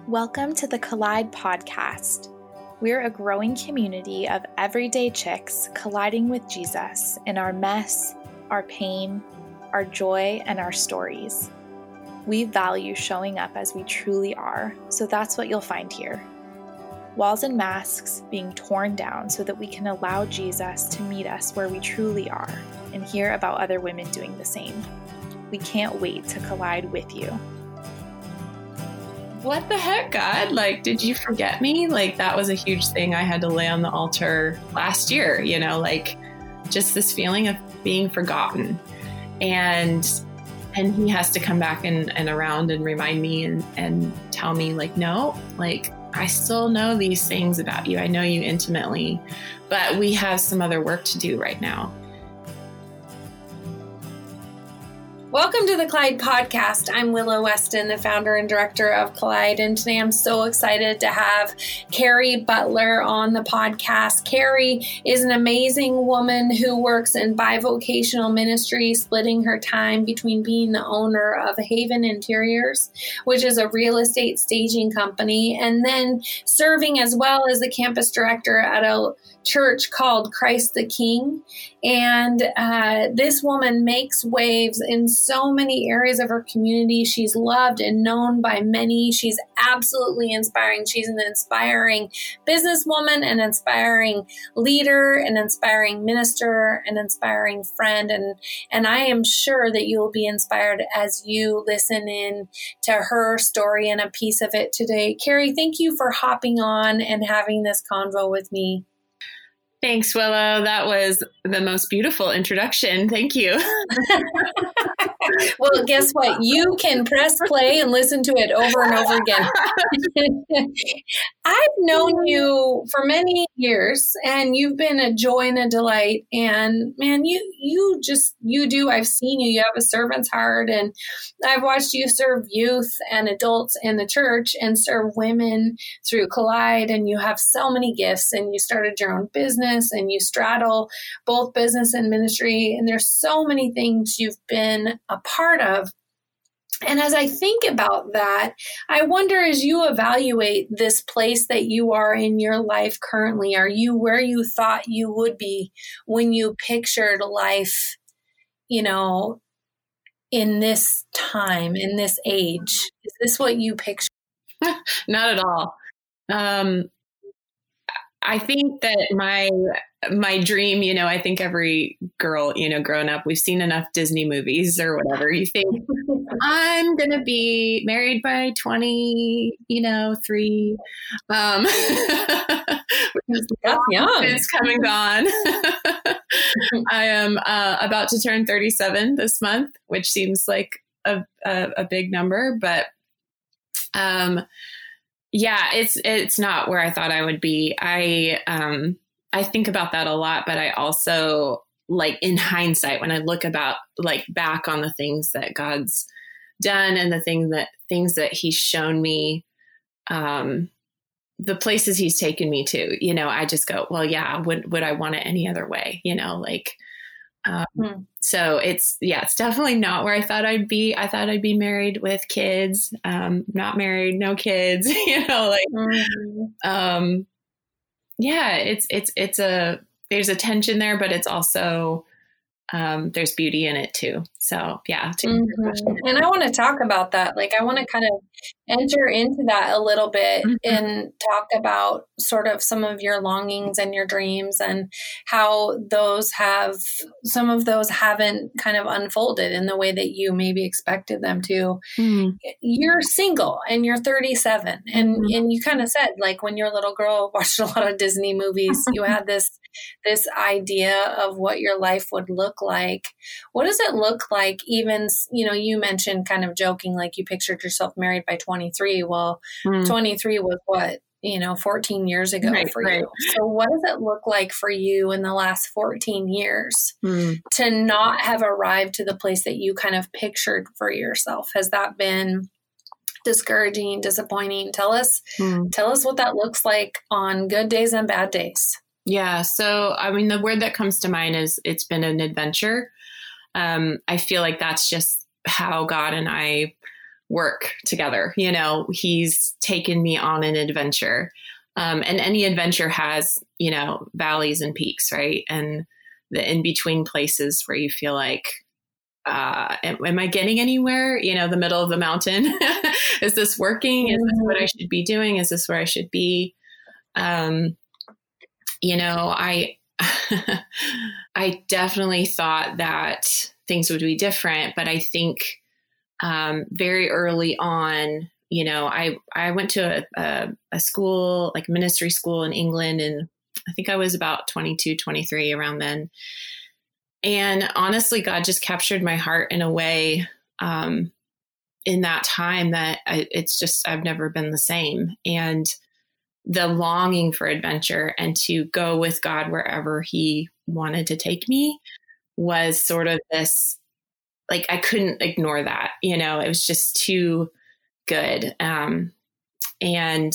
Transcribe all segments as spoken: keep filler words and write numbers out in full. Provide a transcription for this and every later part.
Welcome to the Collide podcast. We're a growing community of everyday chicks colliding with Jesus in our mess, our pain, our joy, and our stories. We value showing up as we truly are, so that's what you'll find here. Walls and masks being torn down so that we can allow Jesus to meet us where we truly are and hear about other women doing the same. We can't wait to collide with you. What the heck, God? Like, did you forget me? Like, that was a huge thing I had to lay on the altar last year, you know, like just this feeling of being forgotten. And and he has to come back and, and around and remind me and, and tell me, like, no, like, I still know these things about you. I know you intimately, but we have some other work to do right now. Welcome to the Collide podcast. I'm Willow Weston, the founder and director of Collide, and today I'm so excited to have Carrie Butler on the podcast. Carrie is an amazing woman who works in bivocational ministry, splitting her time between being the owner of Haven Interiors, which is a real estate staging company, and then serving as well as the campus director at a church called Christ the King. And uh, this woman makes waves in so many areas of her community. She's loved and known by many. She's absolutely inspiring. She's an inspiring businesswoman, an inspiring leader, an inspiring minister, an inspiring friend. And, and I am sure that you will be inspired as you listen in to her story and a piece of it today. Carrie, thank you for hopping on and having this convo with me. Thanks, Willow. That was the most beautiful introduction. Thank you. Well, guess what? You can press play and listen to it over and over again. I've known you for many years, and you've been a joy and a delight. And man, you you just, you do. I've seen you. You have a servant's heart, and I've watched you serve youth and adults in the church and serve women through Collide. And you have so many gifts, and you started your own business, and you straddle both business and ministry. And there's so many things you've been a part of. And as I think about that, I wonder, as you evaluate this place that you are in your life currently, are you where you thought you would be when you pictured life, you know, in this time, in this age? Is this what you picture? Not at all. Um, I think that my my dream, you know, I think every girl, you know, growing up, we've seen enough Disney movies or whatever. You think I'm going to be married by twenty, you know, three. Um, That's young. It's come and gone. I am uh, about to turn thirty-seven this month, which seems like a, a, a big number, but um, yeah, it's it's not where I thought I would be. I um, I think about that a lot, but I also, like, in hindsight, when I look about like back on the things that God's done and the thing that things that He's shown me, um, the places He's taken me to, you know, I just go, well, yeah, would would I want it any other way? You know, like, um, hmm. so it's yeah, it's definitely not where I thought I'd be. I thought I'd be married with kids, um, not married, no kids. You know, like, mm-hmm. um. Yeah, it's, it's, it's a, there's a tension there, but it's also, um, there's beauty in it too. So yeah. Mm-hmm. And I want to talk about that. Like, I want to kind of enter into that a little bit mm-hmm. and talk about sort of some of your longings and your dreams and how those have, some of those haven't kind of unfolded in the way that you maybe expected them to. Mm-hmm. You're single and you're thirty-seven, and, mm-hmm. and you kind of said, like, when you're a little girl, watched a lot of Disney movies, you had this, this idea of what your life would look like. What does it look like? Even, you know, you mentioned kind of joking, like you pictured yourself married by twenty-three. Well, mm. twenty-three was what, you know, fourteen years ago right, for right. you. So what does it look like for you in the last fourteen years mm. to not have arrived to the place that you kind of pictured for yourself? Has that been discouraging, disappointing? Tell us, mm. tell us what that looks like on good days and bad days. Yeah. So, I mean, the word that comes to mind is it's been an adventure. Um, I feel like that's just how God and I work together. You know, he's taken me on an adventure. Um, and any adventure has, you know, valleys and peaks, right? And the in-between places where you feel like, uh, am, am I getting anywhere? You know, the middle of the mountain. Is this working? Is this what I should be doing? Is this where I should be? Um, you know, I, I definitely thought that things would be different, but I think, um, very early on, you know, I, I went to a, a, a school, like ministry school in England, and I think I was about twenty-two, twenty-three around then. And honestly, God just captured my heart in a way, um, in that time that I, it's just, I've never been the same. And the longing for adventure and to go with God wherever he wanted to take me was sort of this, like, I couldn't ignore that, you know, it was just too good. Um, and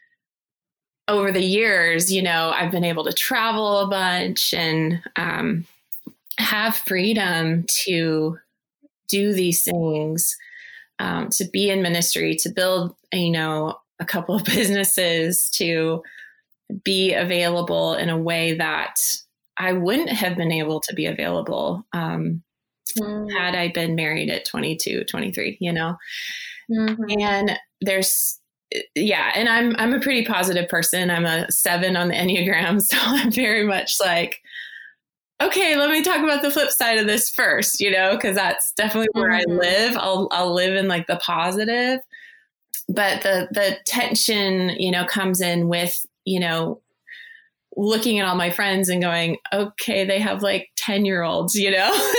over the years, you know, I've been able to travel a bunch and, um, have freedom to do these things, um, to be in ministry, to build, you know, a couple of businesses, to be available in a way that I wouldn't have been able to be available um, mm. had I been married at twenty-two, twenty-three, you know? Mm-hmm. And there's, yeah. And I'm, I'm a pretty positive person. I'm a seven on the Enneagram. So I'm very much like, okay, let me talk about the flip side of this first, you know, cause that's definitely where mm-hmm. I live. I'll, I'll live in like the positive. But the, the tension, you know, comes in with, you know, looking at all my friends and going, okay, they have like ten year olds, you know,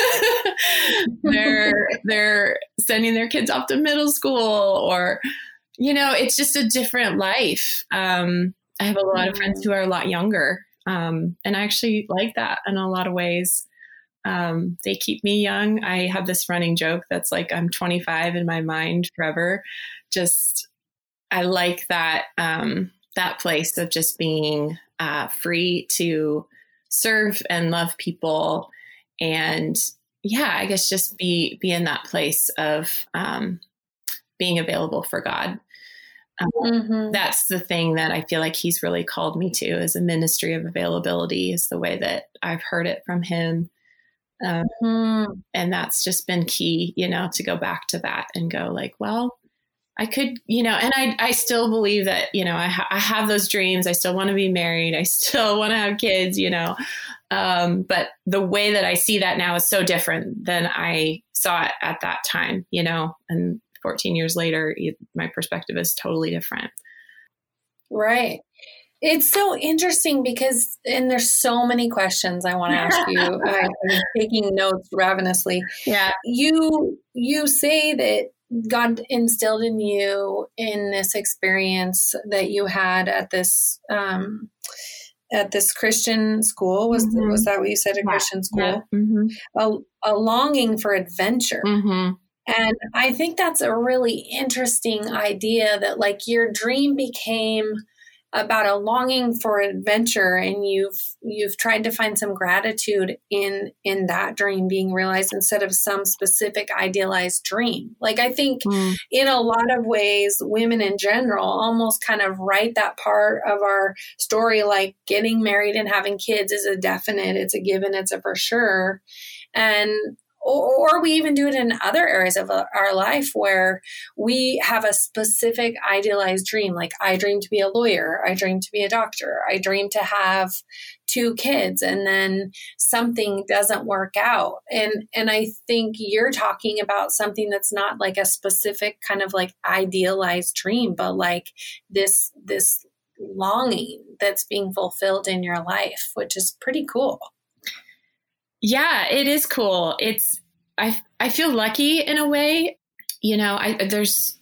they're, they're sending their kids off to middle school, or, you know, it's just a different life. Um, I have a lot of friends who are a lot younger. Um, and I actually like that in a lot of ways. Um, they keep me young. I have this running joke that's like, I'm twenty-five in my mind forever. Just, I like that, um, that place of just being, uh, free to serve and love people. And yeah, I guess just be, be in that place of, um, being available for God. Um, mm-hmm. That's the thing that I feel like he's really called me to, is a ministry of availability, is the way that I've heard it from him. Um, mm-hmm. And that's just been key, you know, to go back to that and go like, well, I could, you know, and I, I still believe that, you know, I, ha- I have those dreams. I still want to be married. I still want to have kids, you know, um, but the way that I see that now is so different than I saw it at that time, you know, and fourteen years later, my perspective is totally different. Right. It's so interesting because, and there's so many questions I want to ask you. I'm taking notes ravenously. Yeah. You, you say that God instilled in you in this experience that you had at this, um, at this Christian school. Was, mm-hmm. was that what you said? A yeah. Christian school? Yeah. Mm-hmm. A, a longing for adventure. Mm-hmm. And I think that's a really interesting idea, that like your dream became about a longing for adventure, and you've you've tried to find some gratitude in in that dream being realized instead of some specific idealized dream. Like, I think mm. in a lot of ways, women in general almost kind of write that part of our story like getting married and having kids is a definite, it's a given, it's a for sure. And Or, or we even do it in other areas of our life where we have a specific idealized dream. Like, I dream to be a lawyer. I dream to be a doctor. I dream to have two kids, and then something doesn't work out. And, and I think you're talking about something that's not like a specific kind of like idealized dream, but like this, this longing that's being fulfilled in your life, which is pretty cool. Yeah, it is cool. It's, I, I feel lucky in a way, you know, I, there's,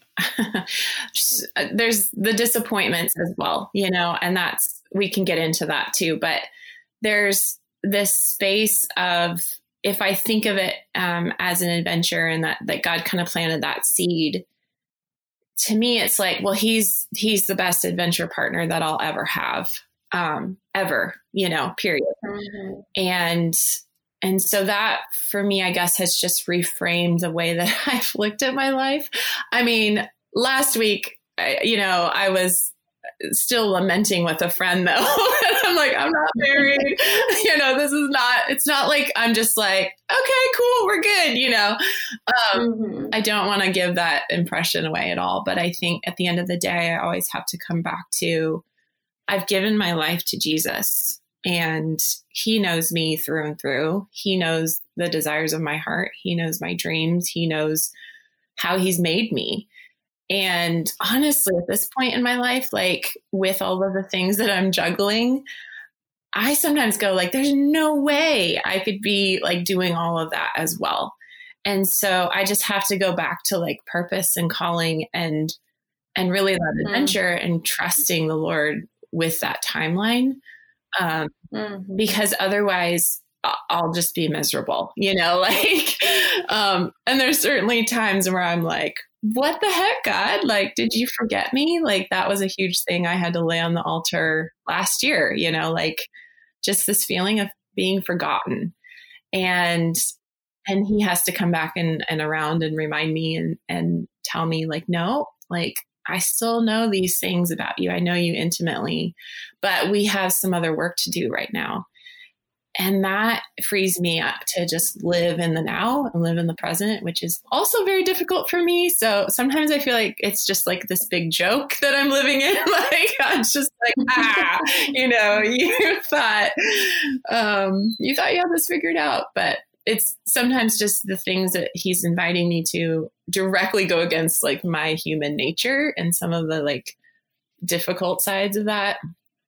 there's the disappointments as well, you know, and that's, we can get into that too, but there's this space of, if I think of it um, as an adventure, and that, that God kind of planted that seed, to me, it's like, well, he's, he's the best adventure partner that I'll ever have, um, ever, you know, period. Mm-hmm. And and so that for me, I guess, has just reframed the way that I've looked at my life. I mean, last week, I, you know, I was still lamenting with a friend though. I'm like, I'm not married. You know, this is not, it's not like I'm just like, okay, cool, we're good. You know, um, mm-hmm. I don't want to give that impression away at all. But I think at the end of the day, I always have to come back to, I've given my life to Jesus and he knows me through and through. He knows the desires of my heart. He knows my dreams. He knows how he's made me. And honestly, at this point in my life, like with all of the things that I'm juggling, I sometimes go like, there's no way I could be like doing all of that as well. And so I just have to go back to like purpose and calling and, and really that adventure mm-hmm. and trusting the Lord with that timeline. Um, mm-hmm. Because otherwise I'll just be miserable, you know, like, um, and there's certainly times where I'm like, what the heck, God? Like, did you forget me? Like, that was a huge thing I had to lay on the altar last year, you know, like just this feeling of being forgotten. And, and he has to come back and, and around and remind me and, and tell me like, no, like, I still know these things about you. I know you intimately, but we have some other work to do right now. And that frees me up to just live in the now and live in the present, which is also very difficult for me. So sometimes I feel like it's just like this big joke that I'm living in. Like, I'm just like, ah, you know, you thought, um, you thought you had this figured out, but it's sometimes just the things that he's inviting me to directly go against like my human nature and some of the like difficult sides of that.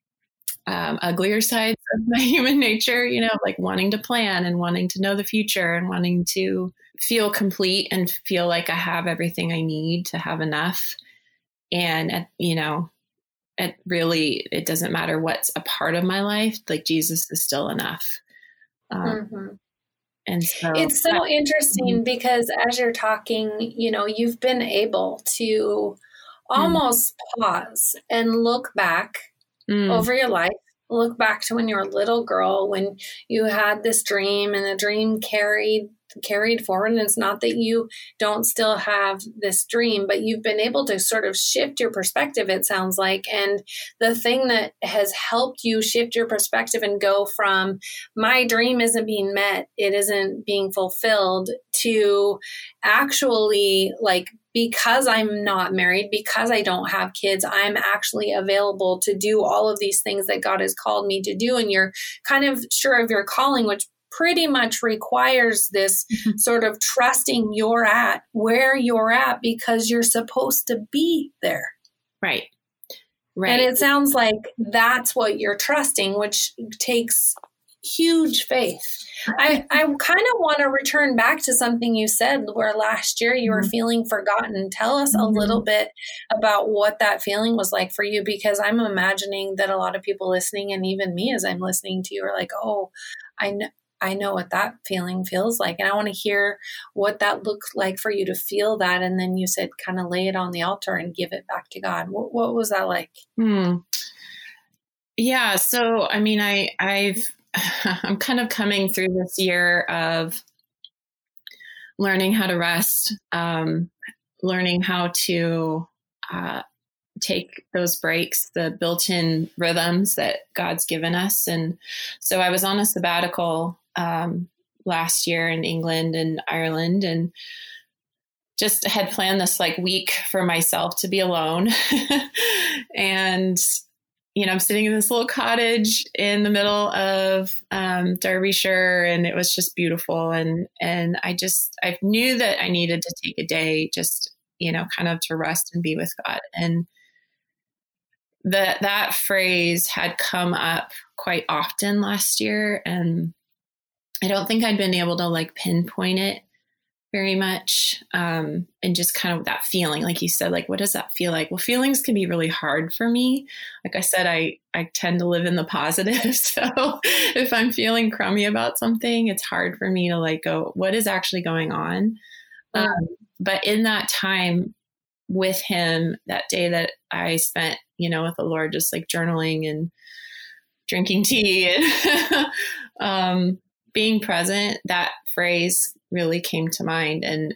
Um, uglier sides of my human nature, you know, like wanting to plan and wanting to know the future and wanting to feel complete and feel like I have everything I need to have enough. And, you know, it really, it doesn't matter what's a part of my life, like Jesus is still enough. Um, mm-hmm. And so it's so that, interesting mm-hmm. because as you're talking, you know, you've been able to almost mm-hmm. pause and look back Mm. over your life, look back to when you were a little girl, when you had this dream and the dream carried carried forward. And it's not that you don't still have this dream, but you've been able to sort of shift your perspective, it sounds like. And the thing that has helped you shift your perspective and go from my dream isn't being met, it isn't being fulfilled, to actually like, because I'm not married, because I don't have kids, I'm actually available to do all of these things that God has called me to do. And you're kind of sure of your calling, which pretty much requires this mm-hmm. sort of trusting you're at where you're at because you're supposed to be there. Right. Right. And it sounds like that's what you're trusting, which takes huge faith. I, I kind of want to return back to something you said where last year you were mm-hmm. feeling forgotten. Tell us mm-hmm. a little bit about what that feeling was like for you, because I'm imagining that a lot of people listening, and even me as I'm listening to you, are like, oh, I know. I know what that feeling feels like. And I want to hear what that looked like for you to feel that. And then you said, kind of lay it on the altar and give it back to God. What, what was that like? Hmm. Yeah. So, I mean, I, I've, I'm kind of coming through this year of learning how to rest, um, learning how to, uh, take those breaks, the built-in rhythms that God's given us. And so I was on a sabbatical um, last year in England and Ireland, and just had planned this like week for myself to be alone. And, you know, I'm sitting in this little cottage in the middle of um, Derbyshire, and it was just beautiful. And, and I just, I knew that I needed to take a day just, you know, kind of to rest and be with God. And that, that phrase had come up quite often last year. And I don't think I'd been able to like pinpoint it very much. Um, and just kind of that feeling, like you said, like, what does that feel like? Well, feelings can be really hard for me. Like I said, I, I tend to live in the positive. So if I'm feeling crummy about something, it's hard for me to like go, what is actually going on? Um, but in that time with him, that day that I spent, you know, with the Lord, just like journaling and drinking tea and, um, being present, that phrase really came to mind. And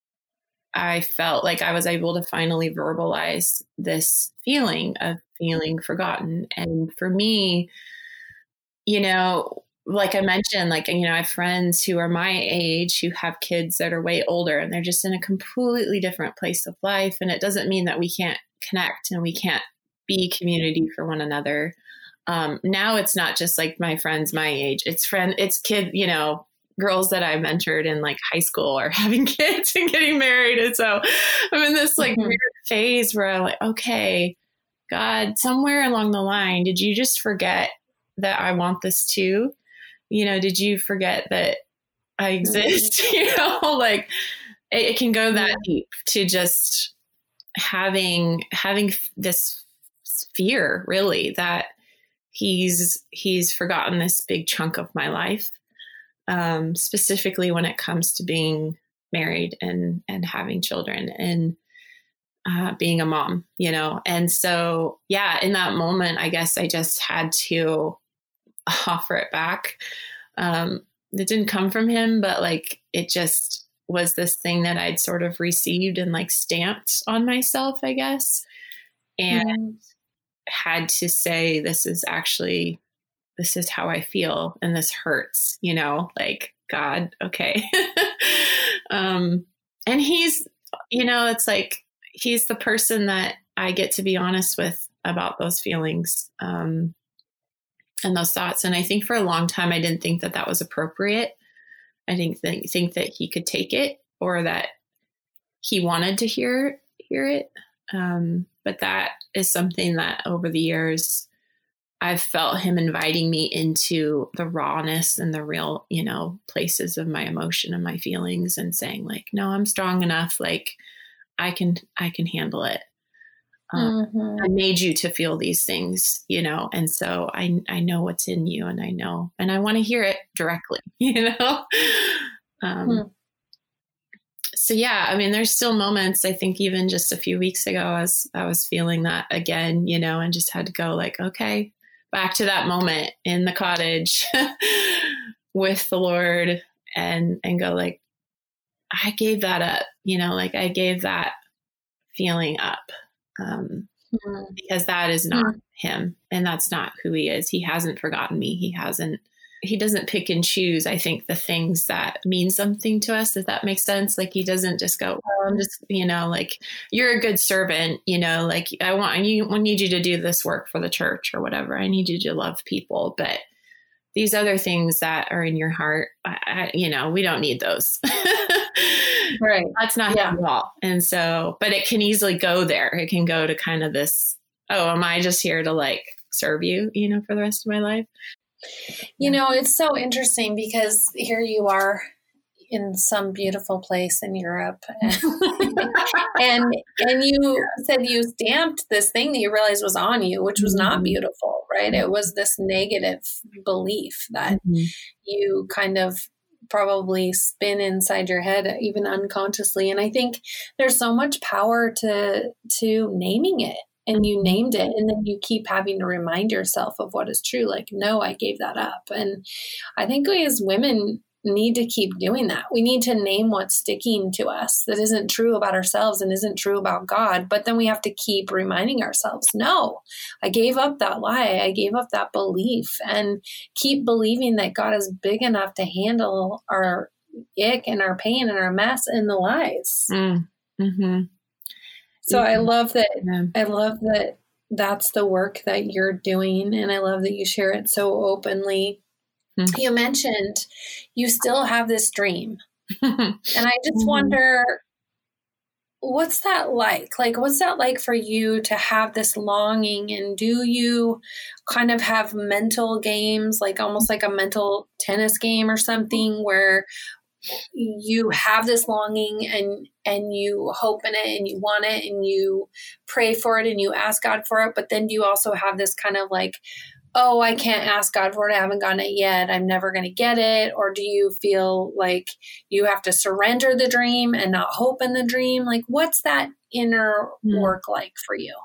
I felt like I was able to finally verbalize this feeling of feeling forgotten. And for me, you know, like I mentioned, like, you know, I have friends who are my age who have kids that are way older, and they're just in a completely different place of life. And it doesn't mean that we can't connect and we can't be community for one another. Um, now it's not just like my friends my age, it's friend, it's kid, you know, girls that I mentored in like high school are having kids and getting married. And so I'm in this like mm-hmm. weird phase where I'm like, okay, God, somewhere along the line, did you just forget that I want this too? You know, did you forget that I exist? Mm-hmm. You know, like it, it can go that yeah. deep to just having, having this fear really that he's, he's forgotten this big chunk of my life. Um, specifically when it comes to being married and, and having children and uh, being a mom, you know? And so, yeah, in that moment, I guess I just had to offer it back. Um, it didn't come from him, but like, it just was this thing that I'd sort of received and like stamped on myself, I guess, and mm. had to say, this is actually this is how I feel. And this hurts, you know, like, God, okay. um, and he's, you know, it's like, he's the person that I get to be honest with about those feelings, um, and those thoughts. And I think for a long time, I didn't think that that was appropriate. I didn't think, think that he could take it or that he wanted to hear, hear it. Um, but that is something that over the years, I've felt him inviting me into the rawness and the real, you know, places of my emotion and my feelings and saying like, no, I'm strong enough. Like I can, I can handle it. Um, mm-hmm. I made you to feel these things, you know? And so I, I know what's in you and I know, and I want to hear it directly, you know? um, mm. So yeah, I mean, there's still moments, I think even just a few weeks ago, I was, I was feeling that again, you know, and just had to go like, okay, back to that moment in the cottage with the Lord and, and go like, I gave that up, you know, like I gave that feeling up um, mm-hmm. because that is not mm-hmm. him. And that's not who he is. He hasn't forgotten me. He hasn't, he doesn't pick and choose, I think, the things that mean something to us, if that makes sense. Like he doesn't just go, well, I'm just, you know, like you're a good servant, you know, like I want you, I need you to do this work for the church or whatever. I need you to love people. But these other things that are in your heart, I, I, you know, we don't need those. Right. That's not yeah. him at all. And so, but it can easily go there. It can go to kind of this, oh, am I just here to like serve you, you know, for the rest of my life? You know, it's so interesting because here you are in some beautiful place in Europe and, and, and you said you stamped this thing that you realized was on you, which was not beautiful, right? It was this negative belief that mm-hmm. you kind of probably spin inside your head, even unconsciously. And I think there's so much power to, to naming it. And you named it, and then you keep having to remind yourself of what is true. Like, no, I gave that up. And I think we as women need to keep doing that. We need to name what's sticking to us that isn't true about ourselves and isn't true about God. But then we have to keep reminding ourselves, no, I gave up that lie. I gave up that belief, and keep believing that God is big enough to handle our ick and our pain and our mess and the lies. Mm. Mm-hmm. So I love that. Yeah. I love that that's the work that you're doing. And I love that you share it so openly. Mm-hmm. You mentioned you still have this dream. And I just mm-hmm. wonder, what's that like? Like, what's that like for you to have this longing? And do you kind of have mental games, like almost like a mental tennis game or something where you have this longing and and you hope in it and you want it and you pray for it and you ask God for it, but then you also have this kind of like, oh, I can't ask God for it, I haven't gotten it yet, I'm never going to get it? Or do you feel like you have to surrender the dream and not hope in the dream? Like, what's that inner mm. work like for you?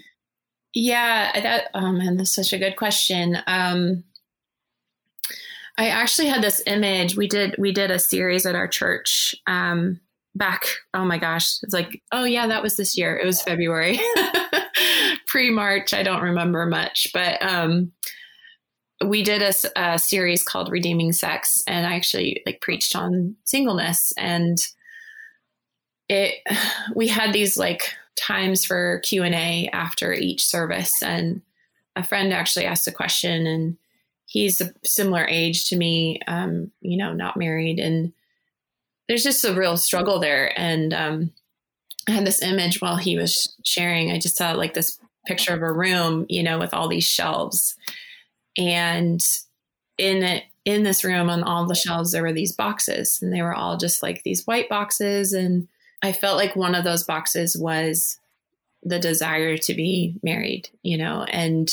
Yeah, that, oh man, that's such a good question. Um, I actually had this image. We did, we did a series at our church, um, back. Oh my gosh. It's like, oh yeah, that was this year. It was February, pre-March. I don't remember much, but, um, we did a, a series called Redeeming Sex, and I actually like preached on singleness, and it, we had these like times for Q and A after each service. And a friend actually asked a question, and he's a similar age to me, um, you know, not married. And there's just a real struggle there. And um, I had this image while he was sharing. I just saw like this picture of a room, you know, with all these shelves. And in it, in this room on all the shelves, there were these boxes, and they were all just like these white boxes. And I felt like one of those boxes was the desire to be married, you know, and,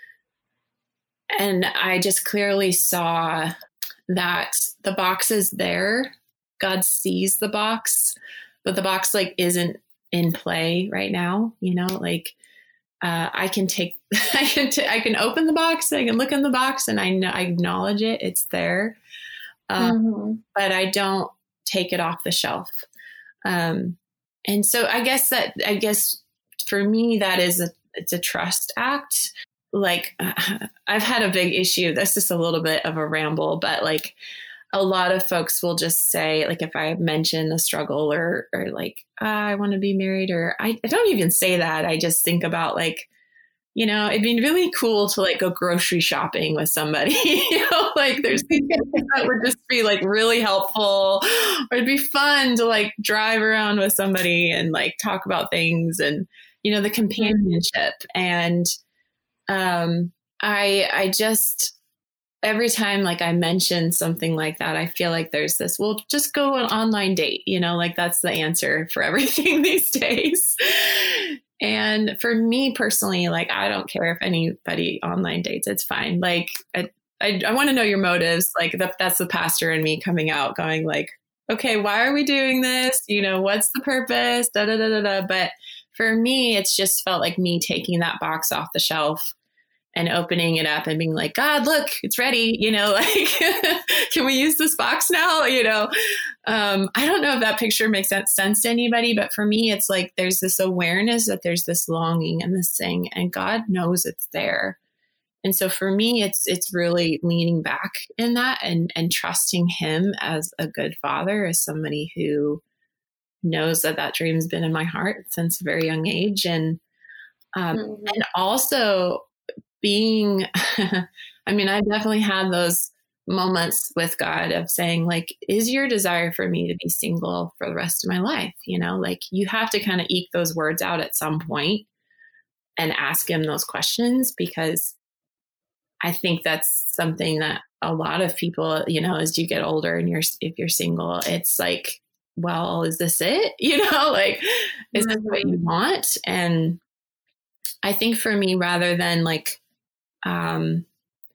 and I just clearly saw that the box is there. God sees the box, but the box like isn't in play right now. You know, like, uh, I can take, I can, t- I can open the box, I can look in the box, and I know, I acknowledge it. It's there. Um, mm-hmm. But I don't take it off the shelf. Um, and so I guess that, I guess for me, that is a, it's a trust act. Like uh, I've had a big issue. That's just a little bit of a ramble, but like a lot of folks will just say, like, if I mention a struggle or, or like, ah, I want to be married, or I, I don't even say that. I just think about like, you know, it'd be really cool to like go grocery shopping with somebody, you know, like there's things that would just be like really helpful, or it'd be fun to like drive around with somebody and like talk about things and, you know, the companionship. And, um, I, I just, every time like I mention something like that, I feel like there's this, well, just go an online date, you know, like that's the answer for everything these days. And for me personally, like, I don't care if anybody online dates, it's fine. Like, I, I, I want to know your motives. Like that, that's the pastor in me coming out going like, okay, why are we doing this? You know, what's the purpose? Da, da, da, da, da. But for me, it's just felt like me taking that box off the shelf and opening it up and being like, God, look, it's ready. You know, like, can we use this box now? You know, um, I don't know if that picture makes sense to anybody, but for me, it's like, there's this awareness that there's this longing and this thing, and God knows it's there. And so for me, it's, it's really leaning back in that and, and trusting him as a good father, as somebody who knows that that dream's been in my heart since a very young age. And, um, mm-hmm. and also, being, I mean, I've definitely had those moments with God of saying like, is your desire for me to be single for the rest of my life? You know, like you have to kind of eke those words out at some point and ask him those questions, because I think that's something that a lot of people, you know, as you get older and you're, if you're single, it's like, well, is this it? You know, like, is this what you want? And I think for me, rather than like, um,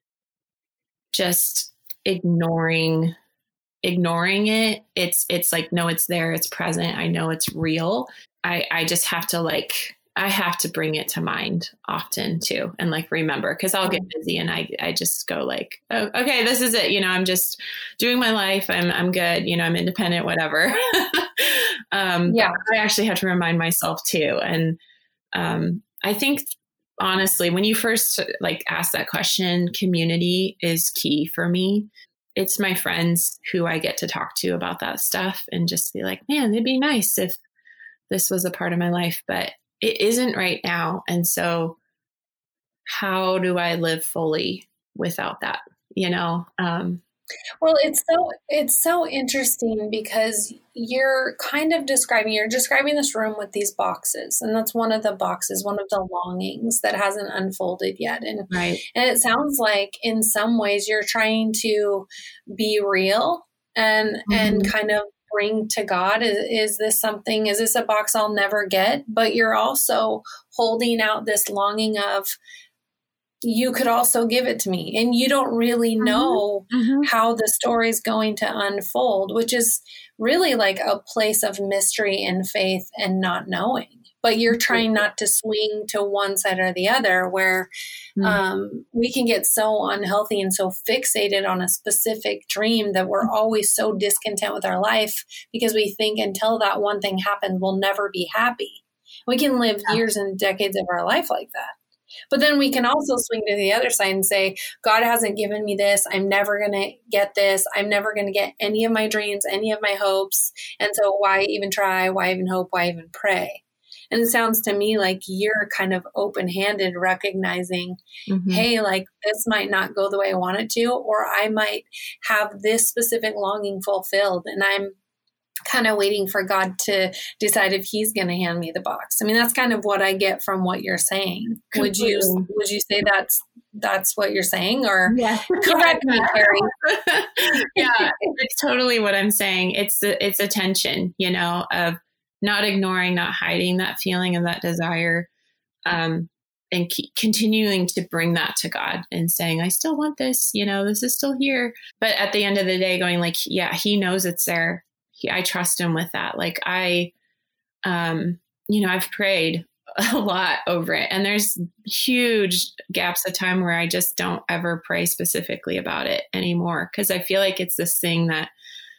just ignoring, ignoring it. It's, it's like, no, it's there. It's present. I know it's real. I, I just have to like, I have to bring it to mind often too. And like, remember, cause I'll get busy and I, I just go like, oh, okay, this is it. You know, I'm just doing my life. I'm, I'm good. You know, I'm independent, whatever. um, yeah, I actually have to remind myself too. And, um, I think honestly, when you first like ask that question, community is key for me. It's my friends who I get to talk to about that stuff and just be like, man, it'd be nice if this was a part of my life, but it isn't right now. And so how do I live fully without that? You know? Um, well, it's so, it's so interesting because you're kind of describing, you're describing this room with these boxes, and that's one of the boxes, one of the longings that hasn't unfolded yet. And, right. and it sounds like in some ways you're trying to be real and, mm-hmm. and kind of bring to God, is, is this something, is this a box I'll never get? But you're also holding out this longing of, you could also give it to me. And you don't really know mm-hmm. how the story is going to unfold, which is really like a place of mystery and faith and not knowing, but you're trying not to swing to one side or the other, where mm. um, we can get so unhealthy and so fixated on a specific dream that we're always so discontent with our life because we think until that one thing happens, we'll never be happy. We can live yeah. years and decades of our life like that. But then we can also swing to the other side and say, God hasn't given me this. I'm never going to get this. I'm never going to get any of my dreams, any of my hopes. And so why even try? Why even hope? Why even pray? And it sounds to me like you're kind of open-handed, recognizing, mm-hmm. hey, like this might not go the way I want it to, or I might have this specific longing fulfilled. And I'm kind of waiting for God to decide if he's going to hand me the box. I mean, that's kind of what I get from what you're saying. Completely. Would you, would you say that's, that's what you're saying, or yeah. correct me, Carrie? Yeah, it's totally what I'm saying. It's the, it's a tension, you know, of not ignoring, not hiding that feeling of that desire, um, and keep continuing to bring that to God and saying, I still want this, you know, this is still here. But at the end of the day going like, yeah, he knows it's there. He, I trust him with that. Like I, um, you know, I've prayed a lot over it, and there's huge gaps of time where I just don't ever pray specifically about it anymore. Cause I feel like it's this thing that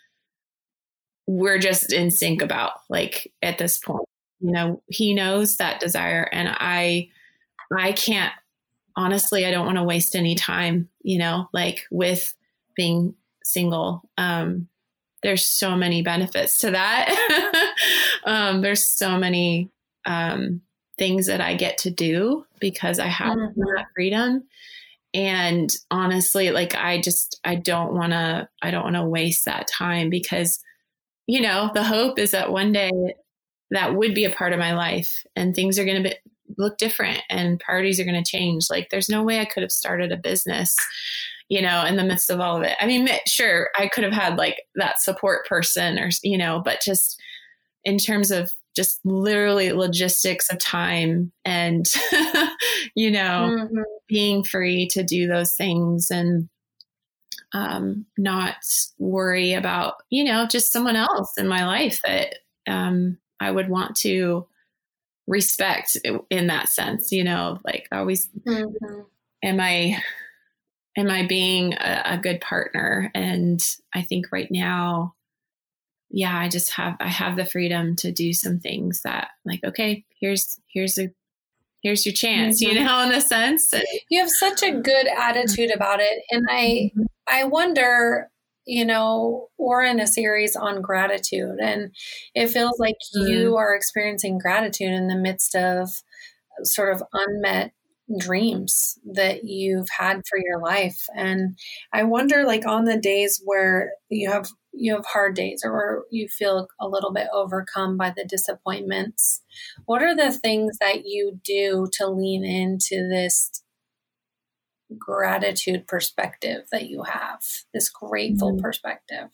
we're just in sync about, like at this point, you know, he knows that desire, and I, I can't, honestly, I don't want to waste any time, you know, like with being single. Um, there's so many benefits to that. um, there's so many, um, things that I get to do because I have mm-hmm. that freedom. And honestly, like, I just, I don't want to, I don't want to waste that time, because, you know, the hope is that one day that would be a part of my life and things are going to be, look different and priorities are going to change. Like, there's no way I could have started a business, you know, in the midst of all of it. I mean, sure, I could have had like that support person or, you know, but just in terms of just literally logistics of time and, you know, mm-hmm. being free to do those things and um, not worry about, you know, just someone else in my life that um, I would want to respect in that sense, you know, like always, mm-hmm. am I, am I being a, a good partner? And I think right now, yeah, I just have, I have the freedom to do some things that like, okay, here's, here's a, here's your chance, mm-hmm. you know, in a sense. You have such a good attitude about it. And I, mm-hmm. I wonder, you know, we're in a series on gratitude, and it feels like mm-hmm. you are experiencing gratitude in the midst of sort of unmet dreams that you've had for your life. And I wonder, like, on the days where you have you have hard days or you feel a little bit overcome by the disappointments, what are the things that you do to lean into this gratitude perspective that you have, this grateful mm-hmm. perspective?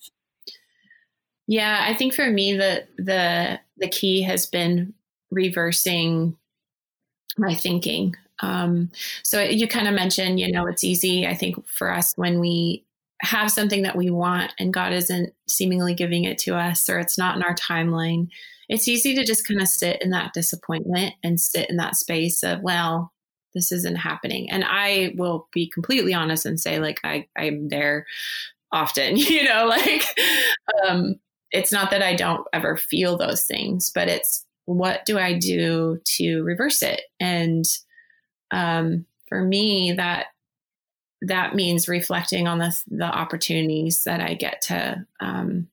Yeah, I think for me, the the the key has been reversing my thinking. Um, so you kind of mentioned, you know, it's easy, I think, for us when we have something that we want and God isn't seemingly giving it to us, or it's not in our timeline. It's easy to just kind of sit in that disappointment and sit in that space of, well, this isn't happening. And I will be completely honest and say, like, I, I'm there often, you know, like, um, it's not that I don't ever feel those things, but it's, what do I do to reverse it? And, um, for me, that, that means reflecting on the, the opportunities that I get to, um,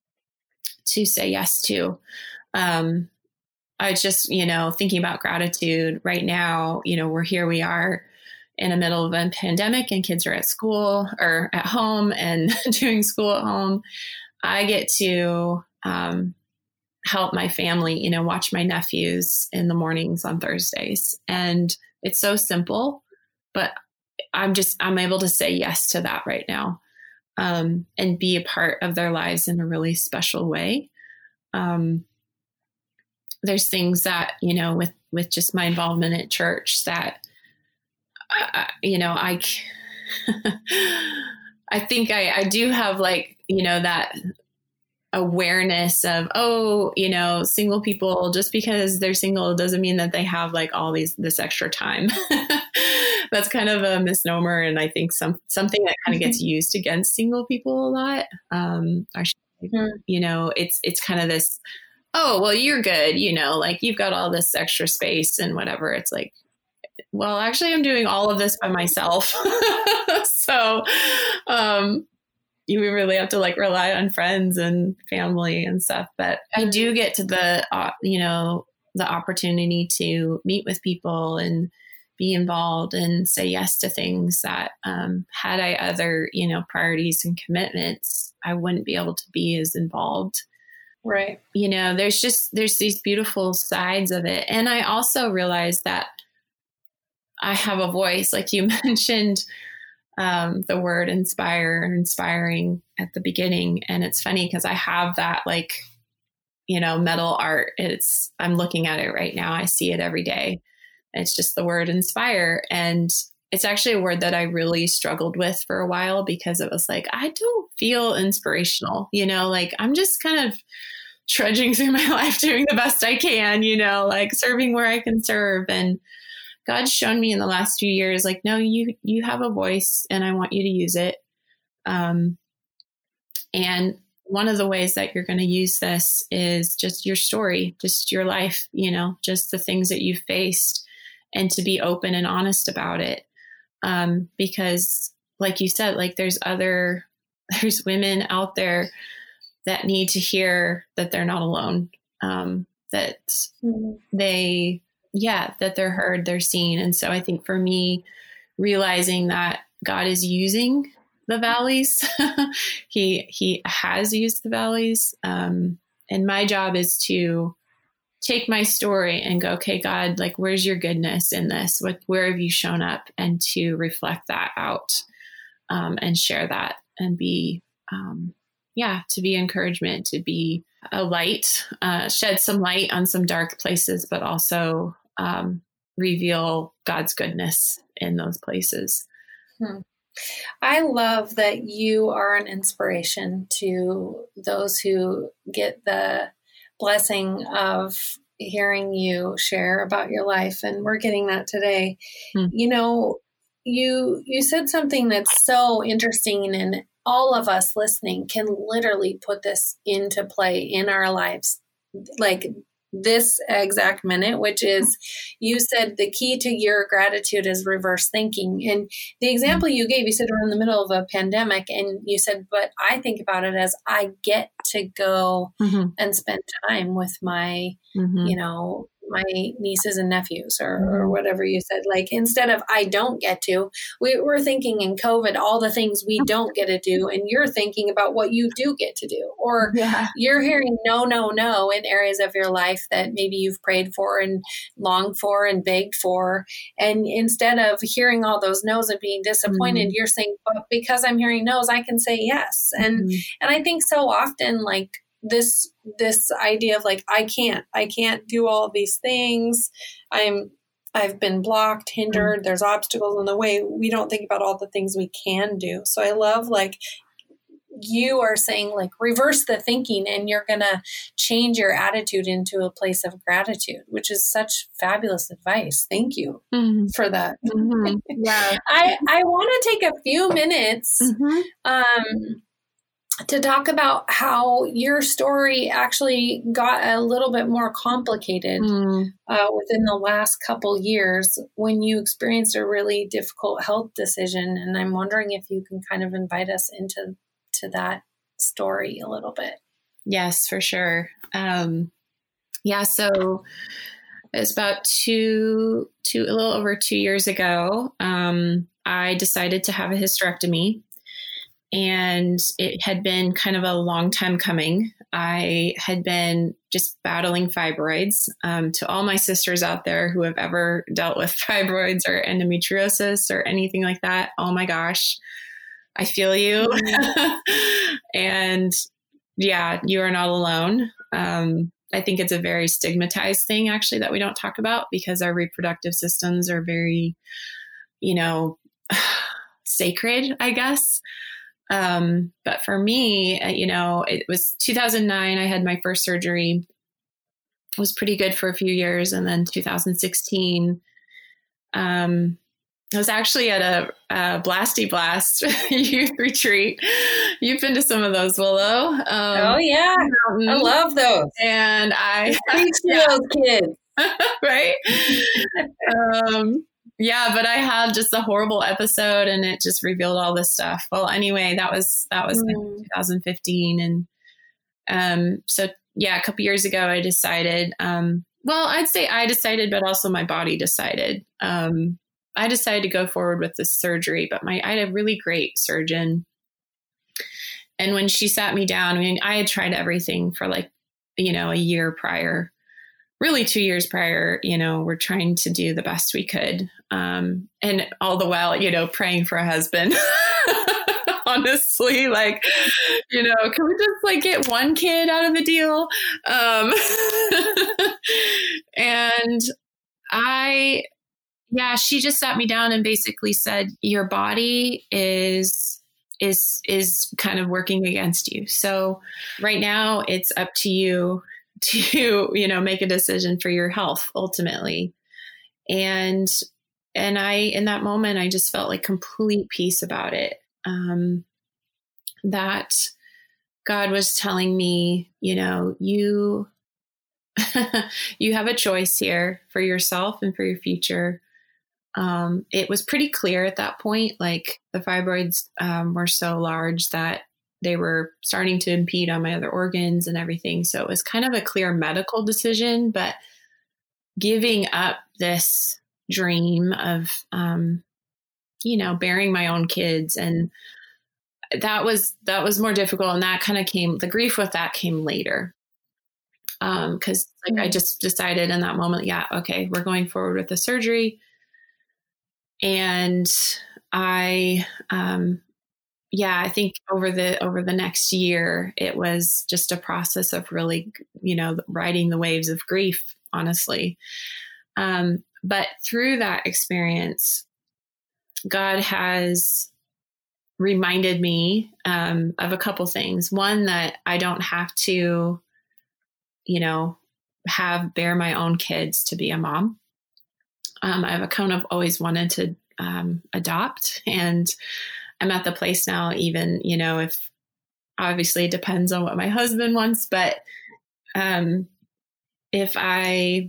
to say yes to. Um, I just, you know, thinking about gratitude right now, you know, we're here, we are in the middle of a pandemic and kids are at school or at home and doing school at home. I get to, um, help my family, you know, watch my nephews in the mornings on Thursdays. And it's so simple, but I'm just, I'm able to say yes to that right now, um, and be a part of their lives in a really special way. Um, there's things that, you know, with, with just my involvement at church that, uh, you know, I, I think I, I do have, like, you know, that awareness of, oh, you know, single people, just because they're single doesn't mean that they have like all these, this extra time. That's kind of a misnomer. And I think some, something that kind of gets used against single people a lot. Um, I should, mm-hmm. you know, it's, it's kind of this, oh, well, you're good. You know, like you've got all this extra space and whatever. It's like, well, actually I'm doing all of this by myself. So, um, you really have to like rely on friends and family and stuff. But I do get to the, uh, you know, the opportunity to meet with people and be involved and say yes to things that um, had I other, you know, priorities and commitments, I wouldn't be able to be as involved. Right. You know, there's just, there's these beautiful sides of it. And I also realized that I have a voice, like you mentioned, um, the word inspire or inspiring at the beginning. And it's funny because I have that like, you know, metal art. It's, I'm looking at it right now. I see it every day. It's just the word inspire. And it's actually a word that I really struggled with for a while because it was like, I don't feel inspirational, you know, like I'm just kind of trudging through my life doing the best I can, you know, like serving where I can serve. And God's shown me in the last few years, like, no, you, you have a voice and I want you to use it. Um, and one of the ways that you're going to use this is just your story, just your life, you know, just the things that you've faced and to be open and honest about it. Um, because like you said, like there's other, there's women out there that need to hear that they're not alone, um, that mm-hmm. they, yeah, that they're heard, they're seen. And so I think for me, realizing that God is using the valleys, he, he has used the valleys. Um, and my job is to take my story and go, okay, God, like, where's your goodness in this? What, where have you shown up? And to reflect that out, um, and share that and be, um, yeah, to be encouragement, to be a light, uh, shed some light on some dark places, but also, um, reveal God's goodness in those places. Hmm. I love that you are an inspiration to those who get the blessing of hearing you share about your life. And we're getting that today. Hmm. You know, you, you said something that's so interesting, and all of us listening can literally put this into play in our lives. Like this exact minute, which is, you said the key to your gratitude is reverse thinking. And the example you gave, you said we're in the middle of a pandemic, and you said, but I think about it as I get to go mm-hmm. and spend time with my, mm-hmm. you know, my nieces and nephews, or, mm-hmm. or whatever you said. Like, instead of I don't get to, we, we're thinking in COVID, all the things we don't get to do. And you're thinking about what you do get to do, or yeah. you're hearing no, no, no in areas of your life that maybe you've prayed for and longed for and begged for. And instead of hearing all those no's and being disappointed, mm-hmm. you're saying, but because I'm hearing no's, I can say yes. And, mm-hmm. and I think so often, like, this, this idea of like, I can't, I can't do all these things. I'm, I've been blocked, hindered. There's obstacles in the way. We don't think about all the things we can do. So I love, like, you are saying, like, reverse the thinking, and you're going to change your attitude into a place of gratitude, which is such fabulous advice. Thank you mm-hmm. for that. Mm-hmm. Yeah. I, I want to take a few minutes, mm-hmm. um, to talk about how your story actually got a little bit more complicated mm. uh, within the last couple years when you experienced a really difficult health decision. And I'm wondering if you can kind of invite us into to that story a little bit. Yes, for sure. Um, yeah, so it's about two, two, a little over two years ago, um, I decided to have a hysterectomy. And it had been kind of a long time coming. I had been just battling fibroids. Um, to all my sisters out there who have ever dealt with fibroids or endometriosis or anything like that, oh my gosh, I feel you. Mm-hmm. And yeah, you are not alone. Um, I think it's a very stigmatized thing, actually, that we don't talk about, because our reproductive systems are very, you know, sacred, I guess. Um, but for me, uh, you know, it was two thousand nine, I had my first surgery. It was pretty good for a few years. And then two thousand sixteen, um, I was actually at a, a Blasty Blast youth retreat. You've been to some of those, Willow. Um, oh yeah. I love those. And I, Preach to yeah. those kids. Right. um, yeah, but I had just a horrible episode and it just revealed all this stuff. Well, anyway, that was, that was mm. like twenty fifteen. And, um, so yeah, a couple years ago, I decided, um, well, I'd say I decided, but also my body decided, um, I decided to go forward with this surgery, but my, I had a really great surgeon. And when she sat me down, I mean, I had tried everything for like, you know, a year prior, really two years prior, you know, we're trying to do the best we could. Um, and all the while, you know, praying for a husband, honestly, like, you know, can we just like get one kid out of the deal? Um, and I, yeah, she just sat me down and basically said, your body is, is, is kind of working against you. So right now it's up to you to, you know, make a decision for your health ultimately. And, and I, in that moment, I just felt like complete peace about it. Um, that God was telling me, you know, you, you have a choice here for yourself and for your future. Um, it was pretty clear at that point, like the fibroids um, were so large that they were starting to impede on my other organs and everything. So it was kind of a clear medical decision, but giving up this dream of, um, you know, bearing my own kids. And that was, that was more difficult. And that kind of came, the grief with that came later. Um, cause like mm-hmm. I just decided in that moment, yeah, okay, we're going forward with the surgery. And I, um, yeah, I think over the, over the next year, it was just a process of really, you know, riding the waves of grief, honestly. Um, but through that experience, God has reminded me, um, of a couple things. One, that I don't have to, you know, have, bear my own kids to be a mom. Um, I've kind of always wanted to um, adopt, and I'm at the place now, even, you know, if obviously it depends on what my husband wants, but um, if I,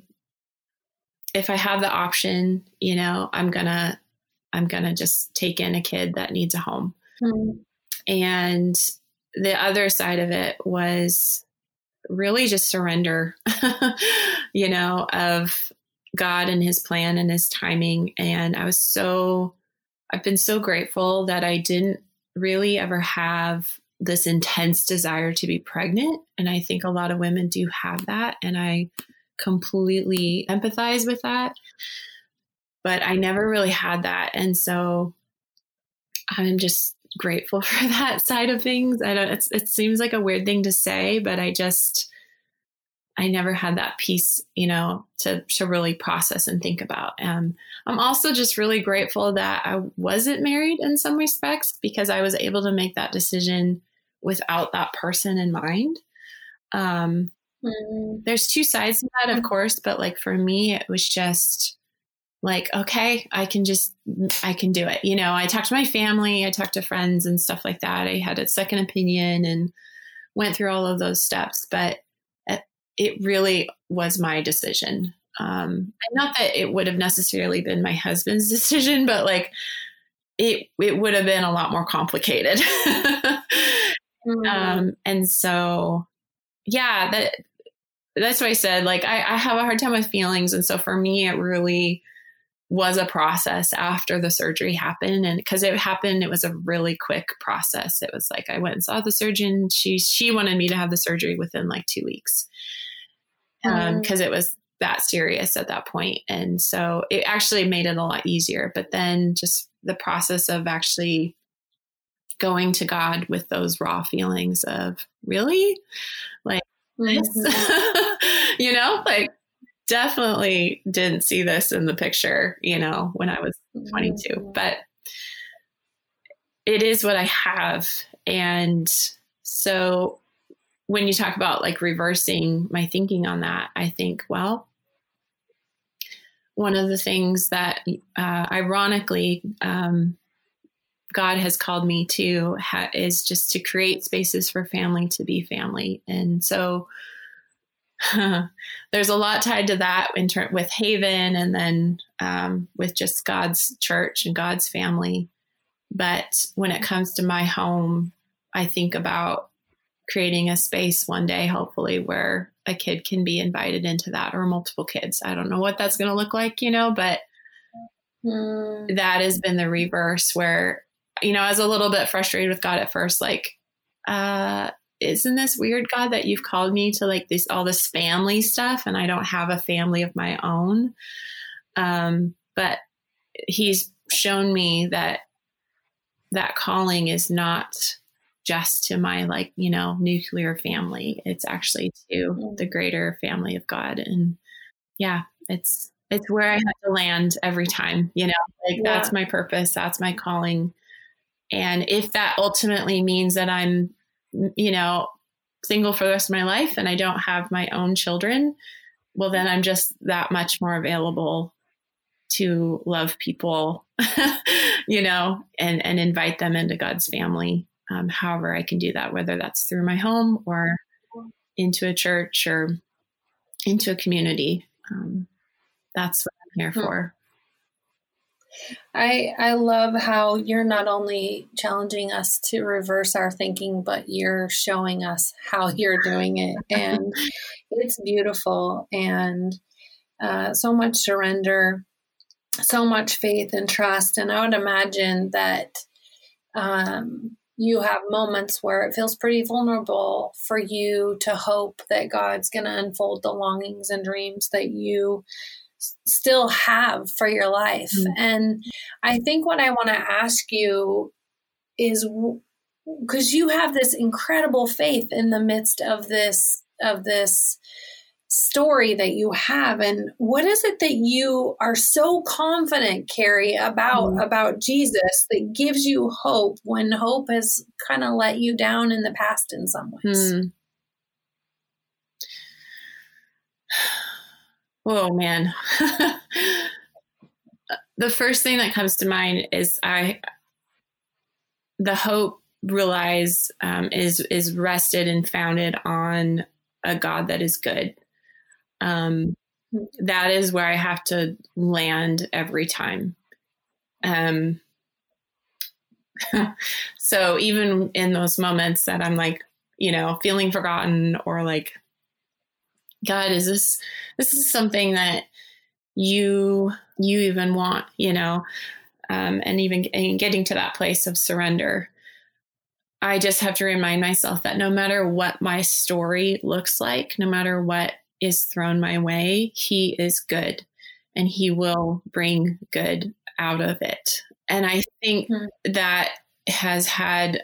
if I have the option, you know, I'm gonna, I'm gonna just take in a kid that needs a home. Mm-hmm. And the other side of it was really just surrender, you know, of God and his plan and his timing. And I was so, I've been so grateful that I didn't really ever have this intense desire to be pregnant. And I think a lot of women do have that. And I completely empathize with that, but I never really had that. And so I'm just grateful for that side of things. I don't, it's, it seems like a weird thing to say, but I just, I never had that piece, you know, to, to really process and think about. Um, I'm also just really grateful that I wasn't married in some respects, because I was able to make that decision without that person in mind. Um, mm. There's two sides to that, of course, but like for me, it was just like, okay, I can just, I can do it. You know, I talked to my family, I talked to friends and stuff like that. I had a second opinion and went through all of those steps, but it really was my decision. Um, not that it would have necessarily been my husband's decision, but like it, it would have been a lot more complicated. mm-hmm. um, and so, yeah, that, that's what I said. Like, I, I have a hard time with feelings. And so for me, it really was a process after the surgery happened. And because it happened, it was a really quick process. It was like, I went and saw the surgeon. She, she wanted me to have the surgery within like two weeks. Um, cause it was that serious at that point. And so it actually made it a lot easier, but then just the process of actually going to God with those raw feelings of really like this, mm-hmm. you know, like definitely didn't see this in the picture, you know, when I was twenty-two, mm-hmm. but it is what I have. And so when you talk about like reversing my thinking on that, I think, well, one of the things that uh, ironically um, God has called me to ha- is just to create spaces for family to be family. And so there's a lot tied to that in ter- with Haven, and then um, with just God's church and God's family. But when it comes to my home, I think about creating a space one day, hopefully, where a kid can be invited into that, or multiple kids. I don't know what that's going to look like, you know, but mm. that has been the reverse where, you know, I was a little bit frustrated with God at first, like, uh, isn't this weird, God, that you've called me to like this, all this family stuff, and I don't have a family of my own. Um, but he's shown me that that calling is not just to my, like, you know, nuclear family. It's actually to the greater family of God. And yeah, it's, it's where I have to land every time, you know, like yeah. That's my purpose. That's my calling. And if that ultimately means that I'm, you know, single for the rest of my life and I don't have my own children, well, then I'm just that much more available to love people, you know, and, and invite them into God's family. Um, however I can do that, whether that's through my home or into a church or into a community. Um, that's what I'm here for. I I love how you're not only challenging us to reverse our thinking, but you're showing us how you're doing it. And it's beautiful, and uh, so much surrender, so much faith and trust. And I would imagine that um, you have moments where it feels pretty vulnerable for you to hope that God's going to unfold the longings and dreams that you s- still have for your life. Mm-hmm. And I think what I want to ask you is, because you have this incredible faith in the midst of this, of this story that you have, and what is it that you are so confident, Carrie, about mm. about Jesus that gives you hope when hope has kind of let you down in the past in some ways? Mm. Oh man. The first thing that comes to mind is I the hope realize um, is is rested and founded on a God that is good. Um, that is where I have to land every time. Um, so even in those moments that I'm like, you know, feeling forgotten, or like, God, is this, this is something that you, you even want, you know, um, and even and getting to that place of surrender, I just have to remind myself that no matter what my story looks like, no matter what is thrown my way, he is good, and he will bring good out of it. And I think mm-hmm. that has had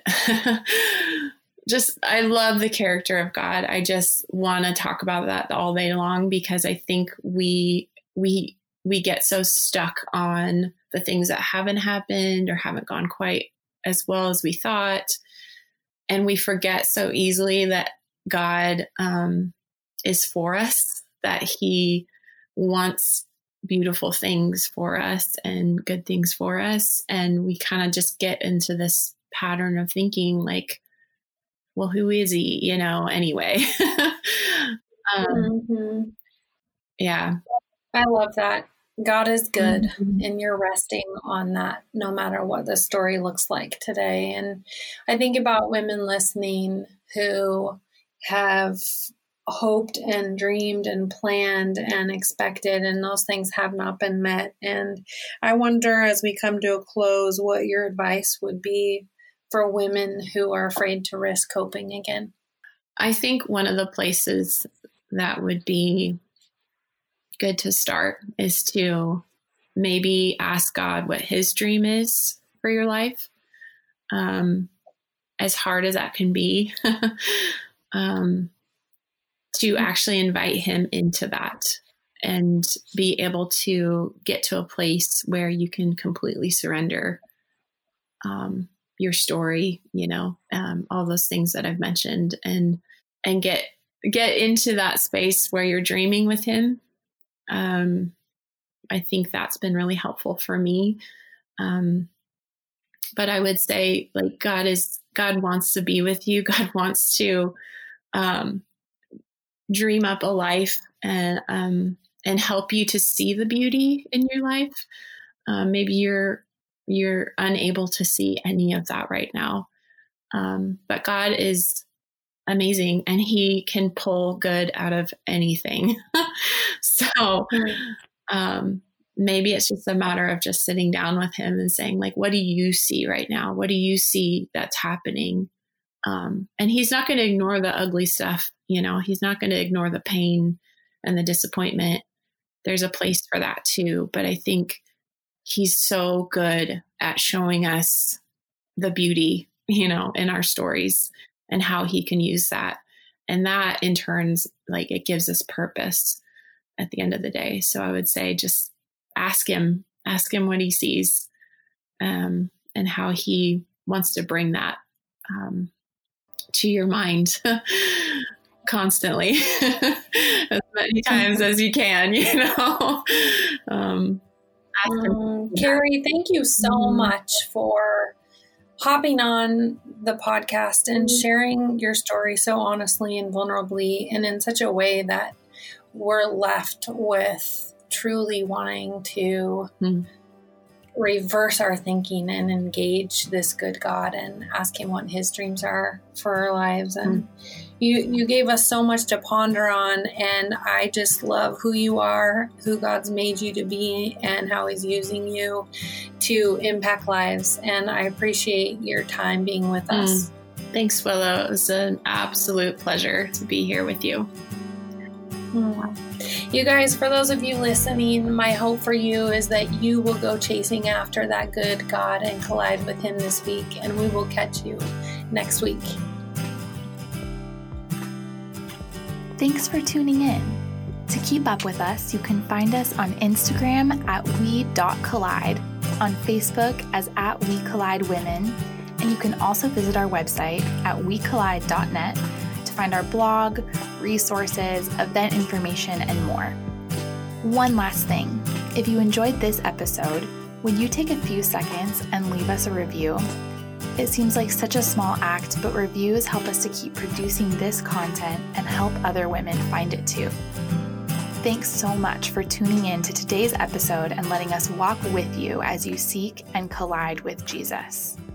just, I love the character of God. I just want to talk about that all day long, because I think we, we, we get so stuck on the things that haven't happened or haven't gone quite as well as we thought. And we forget so easily that God, um, is for us, that he wants beautiful things for us and good things for us. And we kind of just get into this pattern of thinking like, well, who is he, you know, anyway. um, mm-hmm. Yeah. I love that. God is good, mm-hmm. and you're resting on that no matter what the story looks like today. And I think about women listening who have hoped and dreamed and planned and expected, and those things have not been met. And I wonder, as we come to a close, what your advice would be for women who are afraid to risk hoping again. I think one of the places that would be good to start is to maybe ask God what his dream is for your life. Um, as hard as that can be, um, to actually invite him into that and be able to get to a place where you can completely surrender, um, your story, you know, um, all those things that I've mentioned, and, and get, get into that space where you're dreaming with him. Um, I think that's been really helpful for me. Um, but I would say, like, God is, God wants to be with you. God wants to, um, dream up a life and, um, and help you to see the beauty in your life. Um, maybe you're, you're unable to see any of that right now. Um, but God is amazing, and he can pull good out of anything. So, um, maybe it's just a matter of just sitting down with him and saying, like, what do you see right now? What do you see that's happening? Um, and he's not going to ignore the ugly stuff. You know, he's not going to ignore the pain and the disappointment. There's a place for that too. But I think he's so good at showing us the beauty, you know, in our stories and how he can use that. And that in turns, like, it gives us purpose at the end of the day. So I would say, just ask him, ask him what he sees, um, and how he wants to bring that, um, to your mind constantly, as many times as you can, you know. um, um, Carrie, thank you so mm-hmm. much for hopping on the podcast and sharing your story so honestly and vulnerably, and in such a way that we're left with truly wanting to mm. reverse our thinking and engage this good God and ask him what his dreams are for our lives. And mm. you, you gave us so much to ponder on, and I just love who you are, who God's made you to be, and how he's using you to impact lives. And I appreciate your time being with mm. us. Thanks, Willow. It was an absolute pleasure to be here with you. You guys, for those of you listening, my hope for you is that you will go chasing after that good God and collide with him this week, and we will catch you next week. Thanks for tuning in. To keep up with us, you can find us on Instagram at we dot collide, on Facebook as at We Collide Women, and you can also visit our website at we collide dot net to find our blog, resources, event information, and more. One last thing, if you enjoyed this episode, would you take a few seconds and leave us a review? It seems like such a small act, but reviews help us to keep producing this content and help other women find it too. Thanks so much for tuning in to today's episode and letting us walk with you as you seek and collide with Jesus.